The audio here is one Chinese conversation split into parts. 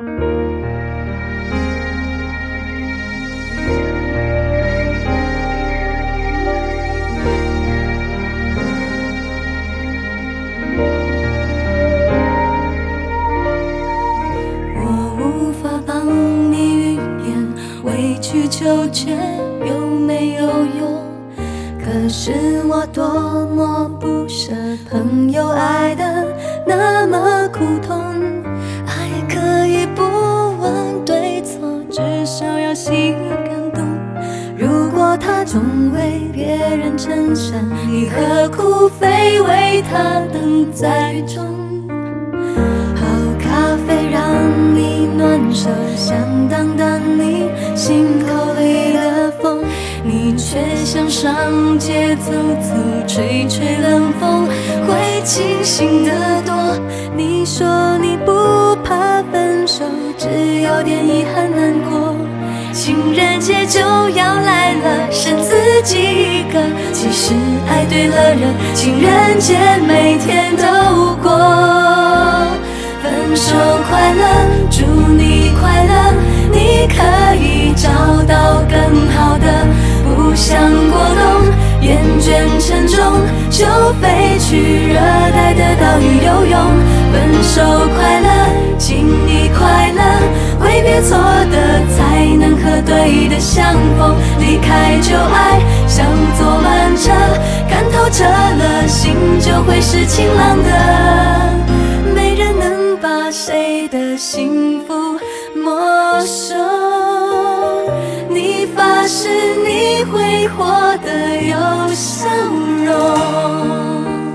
去求全有没有用？可是我多么不舍朋友爱的那么苦痛，爱可以不问对错，至少要心感动。如果他总为别人撑伞，你何苦非为他等在雨中？好咖啡让你暖手，想挡挡你心口里的风，你却想上街走走，吹吹冷风，会清醒得多。你说你不怕分手，只有点遗憾难过。情人节就要来了，剩自己一个。其实爱对了人，情人节每天都过。分手快乐，祝你快乐，你可以找到更好的。不想过冬，厌倦沉重，就飞去热带的岛屿游泳。分手快乐，请你快乐，挥别错的，才能和对的相逢。离开旧爱，像坐慢车，看透彻了，心就会是晴朗的。没人能把谁的幸福没收，你发誓你会活得有笑容。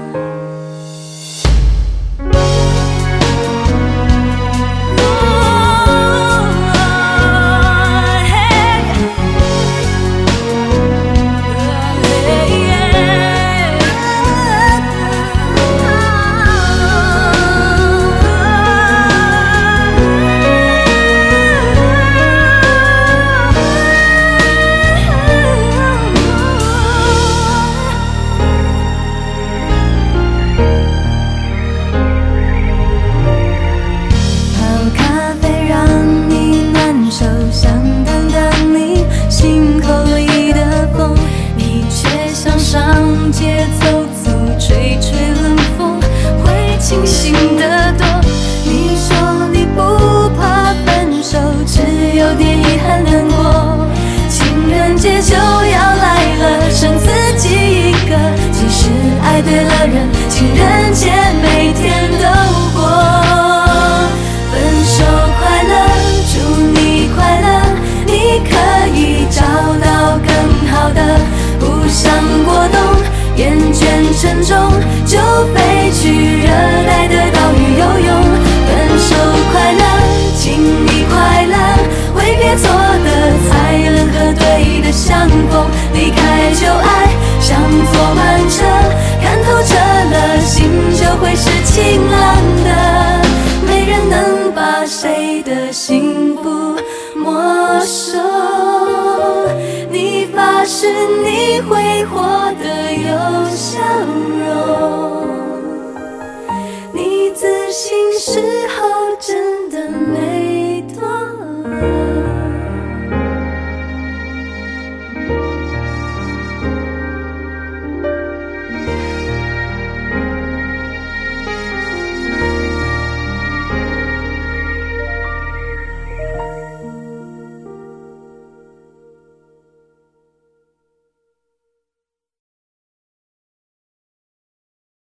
爱对了人，情人节每天都过。分手快乐，祝你快乐，你可以找到更好的。不想过冬，厌倦沉重，就飞去热带的岛屿游泳。分手快乐，请你快乐，挥别错的，才能和对的相逢。离开旧爱，像坐慢车，看透彻了，心就会是晴朗的。没人能把谁的幸福没收，你发誓你会活得有笑